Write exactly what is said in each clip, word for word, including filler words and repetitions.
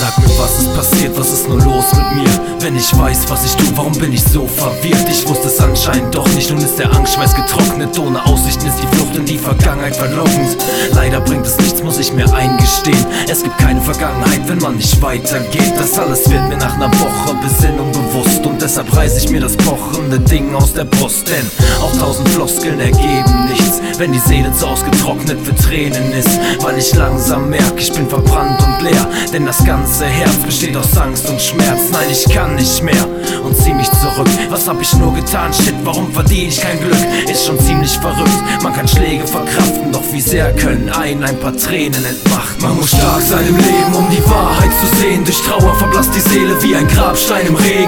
Sag mir, was ist passiert, was ist nur los mit mir? Wenn ich weiß, was ich tu, warum bin ich so verwirrt? Ich wusste es anscheinend doch nicht, nun ist der Angstschweiß getrocknet. Ohne Aussichten ist die Flucht in die Vergangenheit verlockend. Leider bringt es nichts, muss ich mir eingestehen. Es gibt keine Vergangenheit, wenn man nicht weitergeht. Das alles wird mir nach einer Woche Besinnung bewusst, und deshalb reiß ich mir das pochende Ding aus der Brust. Denn auch tausend Floskeln ergeben nichts, wenn die Seele zu ausgetrocknet für Tränen ist. Weil ich langsam merke, ich bin verbrannt und leer, denn das ganze Herz besteht aus Angst und Schmerz. Nein, ich kann nicht mehr und zieh mich zurück. Was hab ich nur getan? Shit, warum verdiene ich kein Glück? Ist schon ziemlich verrückt, man kann Schläge verkraften, doch wie sehr können einen ein paar Tränen entmachten. Man muss stark sein im Leben, um die Wahrheit zu sehen. Durch Trauer verblasst die Seele wie ein Grabstein im Regen.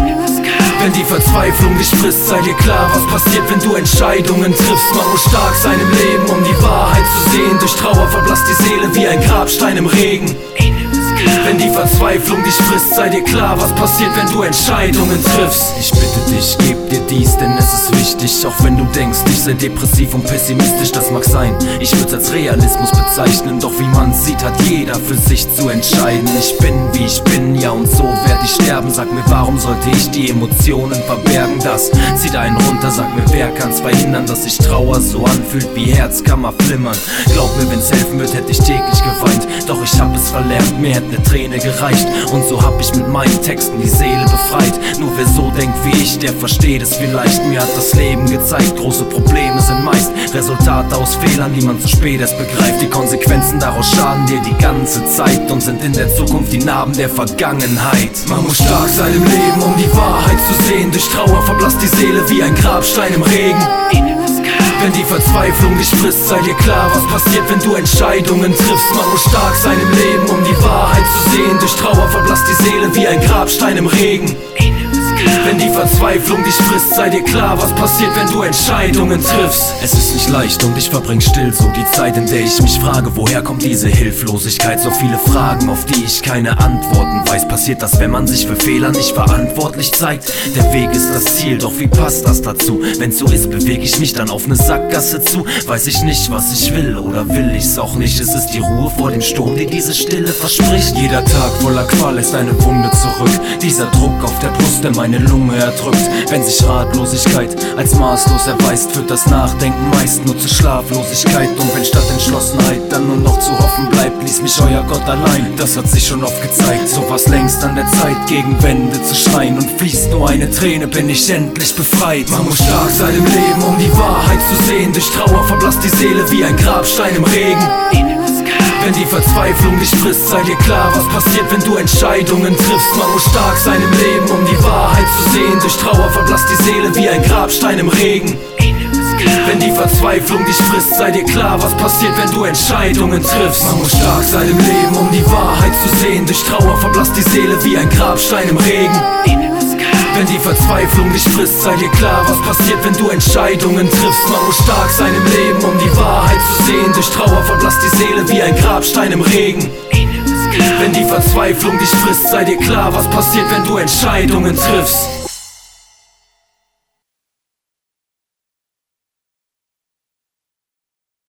Wenn die Verzweiflung dich frisst, sei dir klar, was passiert, wenn du Entscheidungen triffst. Man muss stark sein im Leben, um die Wahrheit zu sehen. Durch Trauer verblasst die Seele wie ein Grabstein im Regen. Wenn die Verzweiflung dich frisst, sei dir klar, was passiert, wenn du Entscheidungen triffst. Ich bitte dich, gib dir dies, denn es ist wichtig. Auch wenn du denkst, ich sei depressiv und pessimistisch, das mag sein. Ich würd's als Realismus bezeichnen, doch wie man sieht, hat jeder für sich zu entscheiden. Ich bin, wie ich bin, ja, und so werd ich sterben. Sag mir, warum sollte ich die Emotionen verbergen? Das zieht einen runter, sag mir, wer kann's verhindern, dass sich Trauer so anfühlt wie Herzkammer flimmern? Glaub mir, wenn's helfen wird, hätte ich täglich geweint, doch ich hab es verlernt, mir hätte ne Träne gereicht. Und so hab ich mit meinen Texten die Seele befreit. Nur wer so denkt wie ich, der versteht es vielleicht. Mir hat das Leben gezeigt, große Probleme sind meist Resultate aus Fehlern, die man zu spät erst begreift. Die Konsequenzen daraus schaden dir die ganze Zeit und sind in der Zukunft die Narben der Vergangenheit. Man muss stark sein im Leben, um die Wahrheit zu sehen. Durch Trauer verblasst die Seele wie ein Grabstein im Regen. Wenn die Verzweiflung dich frisst, sei dir klar, was passiert, wenn du Entscheidungen triffst. Man muss stark sein im Leben, um die Wahrheit zu sehen. Durch Trauer verblasst die Seele wie ein Grabstein im Regen. Wenn die Verzweiflung dich frisst, sei dir klar, was passiert, wenn du Entscheidungen triffst. Es ist nicht leicht und ich verbring still so die Zeit, in der ich mich frage, woher kommt diese Hilflosigkeit? So viele Fragen, auf die ich keine Antworten weiß. Passiert das, wenn man sich für Fehler nicht verantwortlich zeigt? Der Weg ist das Ziel, doch wie passt das dazu? Wenn's so ist, bewege ich mich dann auf ne Sackgasse zu. Weiß ich nicht, was ich will, oder will ich's auch nicht? Es ist die Ruhe vor dem Sturm, die diese Stille verspricht. Jeder Tag voller Qual ist eine Wunde zurück. Dieser Druck auf der Brust, der meine Lunge erdrückt. Wenn sich Ratlosigkeit als maßlos erweist, führt das Nachdenken meist nur zu Schlaflosigkeit. Und wenn statt Entschlossenheit dann nur noch zu hoffen bleibt, ließ mich euer Gott allein. Das hat sich schon oft gezeigt, so war's längst an der Zeit, gegen Wände zu schreien. Und fließt nur eine Träne, bin ich endlich befreit. Man muss stark sein im Leben, um die Wahrheit zu sehen. Durch Trauer verblasst die Seele wie ein Grabstein im Regen. Wenn die Verzweiflung dich frisst, sei dir klar, was passiert, wenn du Entscheidungen triffst. Man muss stark sein im Leben, um die Wahrheit zu sehen. Durch Trauer verblasst die Seele wie ein Grabstein im Regen. Wenn die Verzweiflung dich frisst, sei dir klar, was passiert, wenn du Entscheidungen triffst. Man muss stark sein im Leben, um die Wahrheit zu sehen. Durch Trauer verblasst die Seele wie ein Grabstein im Regen. Wenn die Verzweiflung dich frisst, sei dir klar, was passiert, wenn du Entscheidungen triffst. Man muss stark sein im Leben, um die Wahrheit zu sehen. Durch Trauer verblasst die Seele wie ein Grabstein im Regen. Wenn die Verzweiflung dich frisst, sei dir klar, was passiert, wenn du Entscheidungen triffst.